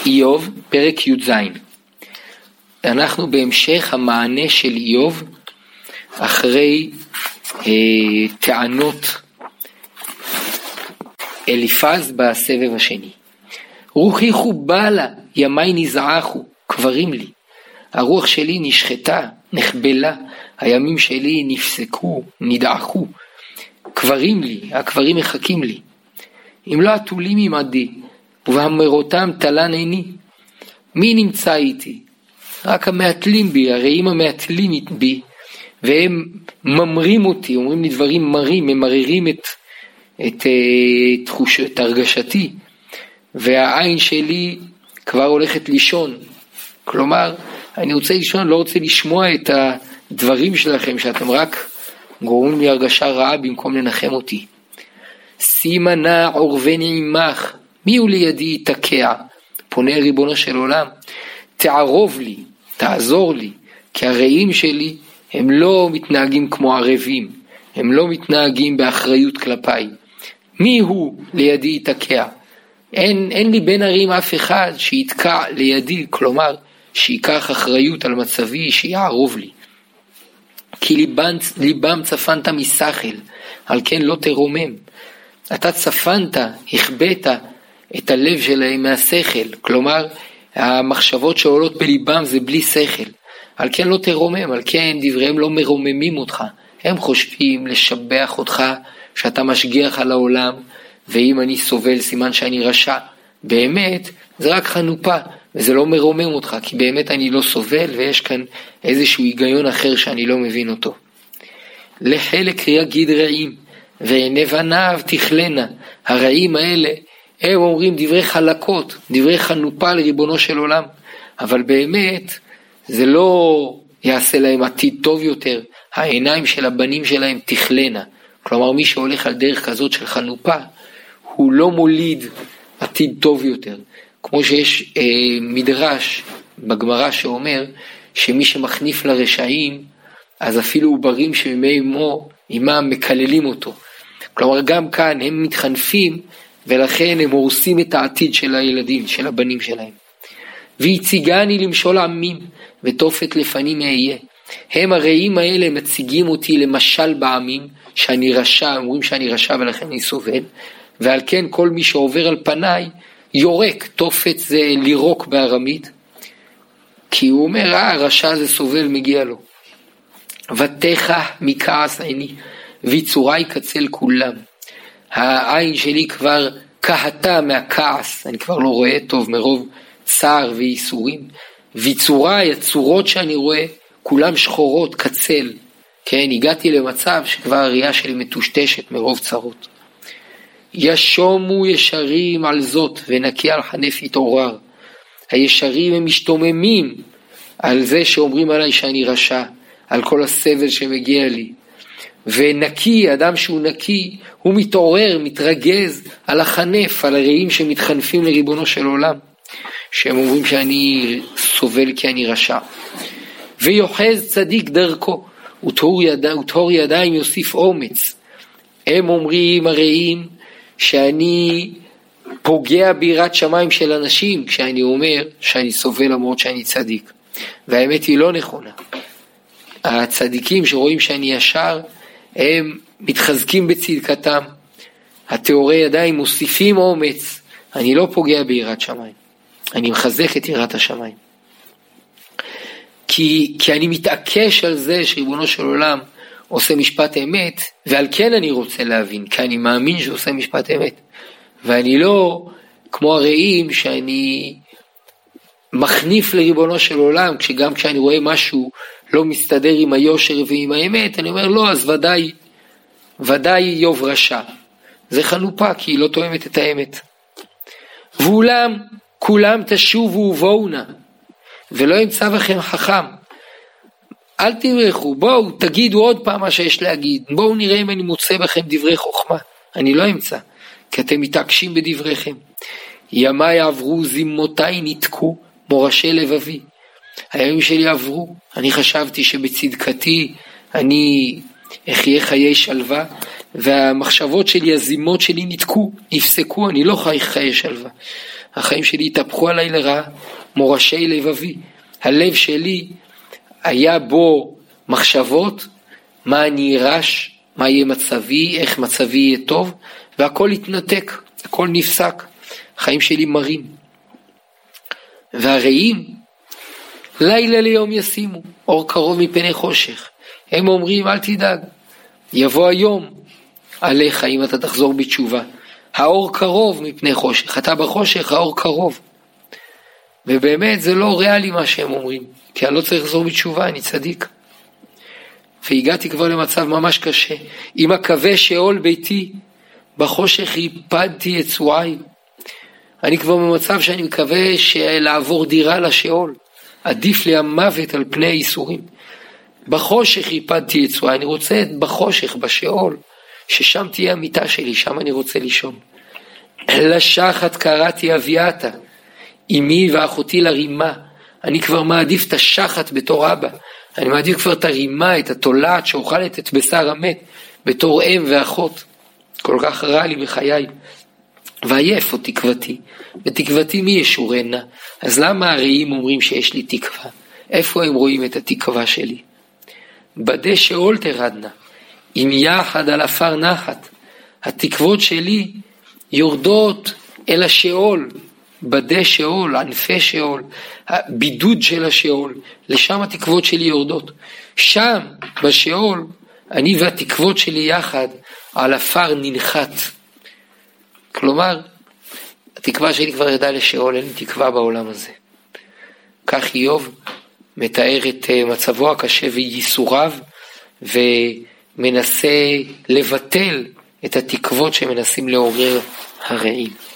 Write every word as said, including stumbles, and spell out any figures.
איוב, פרק י' ז'. אנחנו בהמשך המענה של איוב אחרי אה, טענות אליפז בסבב השני. רוחי חובלה, ימי נזעחו, קברים לי. הרוח שלי נשחטה, נחבלה, הימים שלי נפסקו, נדעכו. קברים לי, הקברים מחכים לי. אם לא עטולים עמדי, ובהמרותם תלן עיני. מי נמצא איתי? רק המעטלים בי, הרעים המעטלים בי, והם ממרים אותי, אומרים לי דברים מרים, הם מררים את, את, את, תחוש, את הרגשתי, והעין שלי כבר הולכת לישון. כלומר, אני רוצה לישון, לא רוצה לשמוע את הדברים שלכם, שאתם רק גורמים לי הרגשה רעה במקום לנחם אותי. שימה נא עורבני עמך, מי הוא לידי יתקע? פונה ריבונו של עולם, תערוב לי, תעזור לי, כי הרעים שלי הם לא מתנהגים כמו ערבים, הם לא מתנהגים באחריות כלפיי. מי הוא לידי יתקע? אין, אין לי בין הרעים אף אחד שיתקע לידי, כלומר שיקח אחריות על מצבי, שיערוב לי. כי ליבם, ליבם צפנת משכל, על כן לא תרומם. אתה צפנת, הכבאת את הלב שלהם מהשכל, כלומר המחשבות שעולות בליבם זה בלי שכל, על כן לא תרומם, על כן דבריהם לא מרוממים אותך, הם חושבים לשבח אותך שאתה משגיח על העולם, ואם אני סובל סימן שאני רשע, באמת זה רק חנופה, וזה לא מרומם אותך, כי באמת אני לא סובל, ויש כאן איזשהו היגיון אחר שאני לא מבין אותו. לחלק יגיד רעים, ועיני בניו תכלנה, הרעים האלה, הם אומרים דברי חלקות, דברי חנופה לריבונו של עולם, אבל באמת זה לא יעשה להם עתיד טוב יותר, העיניים של הבנים שלהם תכלנה, כלומר מי שהולך על דרך כזאת של חנופה, הוא לא מוליד עתיד טוב יותר, כמו שיש אה, מדרש בגמרא שאומר, שמי שמחניף לרשעים, אז אפילו עוברים שממי אמו, אמם מקללים אותו, כלומר גם כאן הם מתחנפים, ולכן הם הורסים את העתיד של הילדים, של הבנים שלהם. ויציגני למשול עמים, ותופת לפנים אהיה. הם הרעים האלה מציגים אותי למשל בעמים, שאני רשע, אומרים שאני רשע ולכן אני סובל, ועל כן כל מי שעובר על פניי, יורק, תופת זה לירוק בארמית, כי הוא אומר, אה, רשע זה סובל, מגיע לו. ותכה מכעס עיני, ויצורי קצל כולם. העין שלי כבר קהתה מהכעס, אני כבר לא רואה טוב מרוב צער וייסורים, ויצורי, הצורות שאני רואה, כולם שחורות, קצל, כן, הגעתי למצב שכבר הראייה שלי מטושטשת מרוב צרות. ישומו ישרים על זאת, ונקי על חנף יתעורר. הישרים הם משתוממים על זה שאומרים עליי שאני רשע, על כל הסבל שמגיע לי. ונקי, אדם שהוא נקי, הוא מתעורר, מתרגז על החנף, על הרעים שמתחנפים לריבונו של עולם, שהם אומרים שאני סובל כי אני רשע. ויוחז צדיק דרכו, וטהור ידיים, וטהור ידיים יוסיף אומץ. הם אומרים הרעים שאני פוגע ביראת שמיים של אנשים, כשאני אומר שאני סובל למרות שאני צדיק. והאמת היא לא נכונה. הצדיקים שרואים שאני ישר, הם מתחזקים בצדקתם, התיאורי ידיים מוסיפים אומץ, אני לא פוגע ביראת שמיים, אני מחזק את יראת השמיים, כי, כי אני מתעקש על זה שריבונו של עולם עושה משפט אמת, ועל כן אני רוצה להבין, כי אני מאמין שהוא עושה משפט אמת, ואני לא כמו הרעים שאני מחניף לריבונו של עולם, כשגם כשאני רואה משהו לא מסתדר עם היושר ועם האמת, אני אומר לא, אז ודאי, ודאי איוב רשע. זה חנופה, כי היא לא תואמת את האמת. ואולם, כולם תשובו ובואו נא, ולא ימצא בכם חכם. אל תברחו, בואו, תגידו עוד פעם מה שיש להגיד, בואו נראה אם אני מוצא בכם דברי חוכמה. אני לא אמצא, כי אתם מתעקשים בדבריכם. ימי עברו, זימותיי נתקו, מורשי לבבי. הימים שלי עברו, אני חשבתי שבצדקתי אני אחיה חיי שלווה, והמחשבות שלי, הזימות שלי נתקו, נפסקו, אני לא חי חיי שלווה. החיים שלי התהפכו עליי לרעה, מורשי לבבי. הלב שלי היה בו מחשבות, מה אני אירש, מה יהיה מצבי, איך מצבי יהיה טוב, והכל התנתק, הכל נפסק, החיים שלי מרים. והרעים, לילה ליום ישימו, אור קרוב מפני חושך. הם אומרים, אל תדאג, יבוא היום עליך אם אתה תחזור בתשובה. האור קרוב מפני חושך, אתה בחושך, האור קרוב. ובאמת זה לא ריאלי מה שהם אומרים, כי אני לא צריך לחזור בתשובה, אני צדיק. והגעתי כבר למצב ממש קשה. אם אקווה שאול ביתי, בחושך איבדתי את צועי. אני כבר במצב שאני מקווה לעבור דירה לשאול. עדיף לי המוות על פני איסורים. בחושך איבדתי את צועי. אני רוצה בחושך, בשאול, ששם תהיה המיטה שלי, שם אני רוצה לישון. לשחת קראתי אביאתה, אמי ואחותי לרימה. אני כבר מעדיף את השחת בתור אבא. אני מעדיף כבר את הרימה, את התולעת שאוכלת את בשר המת, בתור אם ואחות. כל כך רע לי בחיי. ועייף אותי תקוותי. ותקוותי מי ישורנה? אז למה הרעים אומרים שיש לי תקווה? איפה הם רואים את התקווה שלי? בדי שאול תרדנה. אם יחד על אפר נחת. התקוות שלי יורדות אל השאול. בדי שאול, ענפי שאול, הבידוד של השאול, לשם התקוות שלי יורדות. שם, בשאול, אני והתקוות שלי יחד, על אפר ננחת. כלומר, התקווה שלי כבר ירדה לשאול, אין לי תקווה בעולם הזה. כך איוב מתאר את מצבו הקשה וייסוריו, ומנסה לבטל את התקוות שמנסים לעורר הרעים.